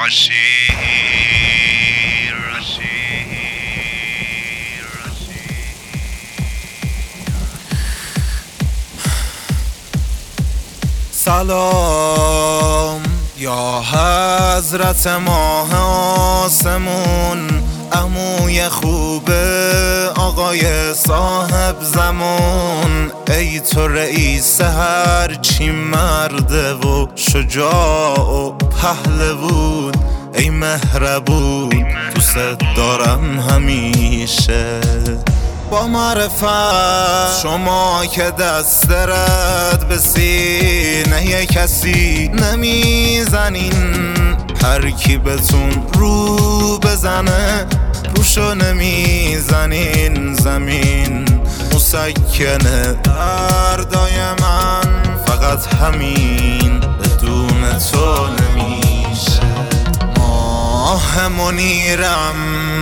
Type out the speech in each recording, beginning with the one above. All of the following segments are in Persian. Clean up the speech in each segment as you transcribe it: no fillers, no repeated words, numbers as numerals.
سلام یا حضرت ماه آسمون، عموی خوب آقای صاحب زمان. ای تو رئیس هرچی مرده و شجاع و پهلوون، ای مهربون دوست دارم همیشه. با معرفت شما که دست رد به سینه کسی نمیزنین، هر کی بهتون رو بزنه روشو نمیزنین. زمین مسکنه دردای من، فقط همین بدون تو نمیشه. ماه منیرم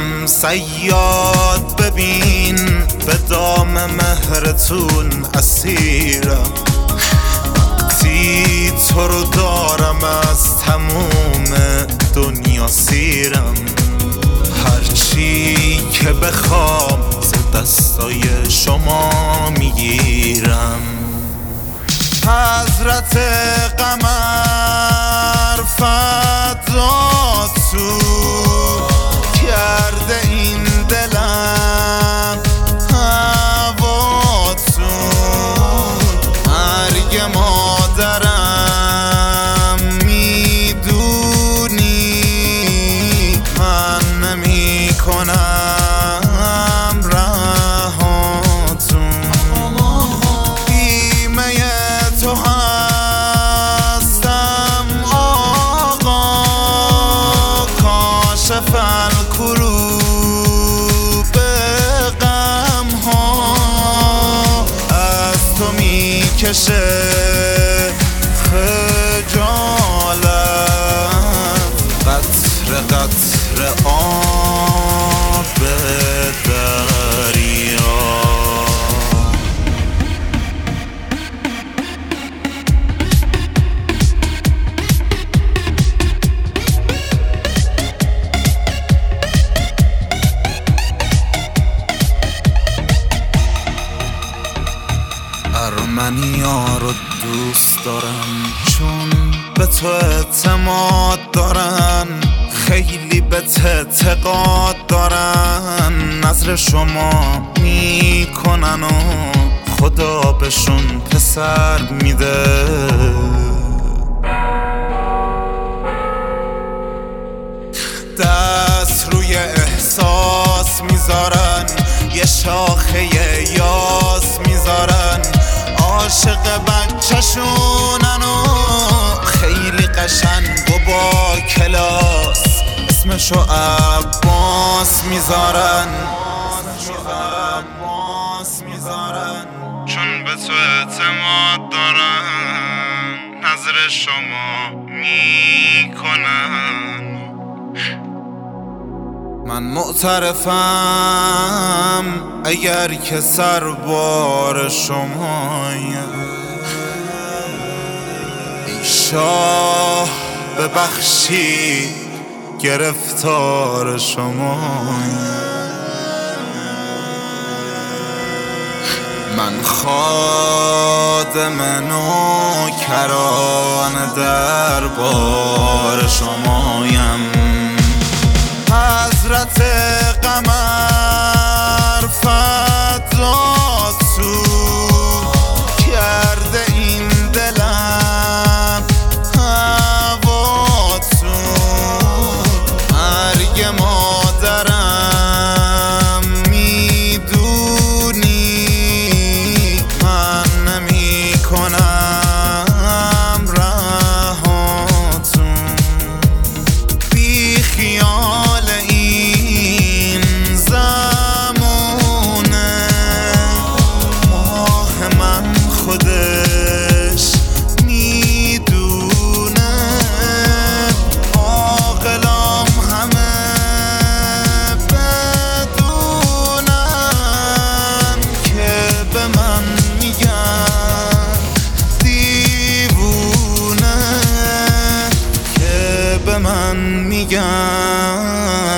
صیاد ببین، به دام مهرتون اسیرم. وقتی تو رو دارم از تموم دنیا سیرم. هرچی که بخوام ز دستای شما میگیرم. حضرت قمر فدا تو کرده این دلم هواتون. مرگ مادرم میدونی، من نمی کنم رهاتون. بیمه تو هستم آقا، کاشف الکروب غم ها. از تو میکشه خجالت، قطره قطره آب دریا. ارمنیا رو دوست دارم چون به تو اعتماد دارن، خیلی به اعتقاد دارن. نظر شما میکنن و خدا بهشون پسر میده. دست روی احساس میذارن، یه شاخه یاس میذارن. عاشق بچه‌شونن و خیلی قشنگ و با کلاس، اسمشو عباس میذارن. چون به تو اعتماد دارن، نظر شما میکنن. من معترفم اگر که سربار شمایم. ای شاه ببخشی گرفتار شمایم. من خادم نوکران دربار شمایم. حضرت قمر فدا تو کرده این دلم هواتون. مرگ مادرم میدونی، من نمی کنم رهاتون. میگم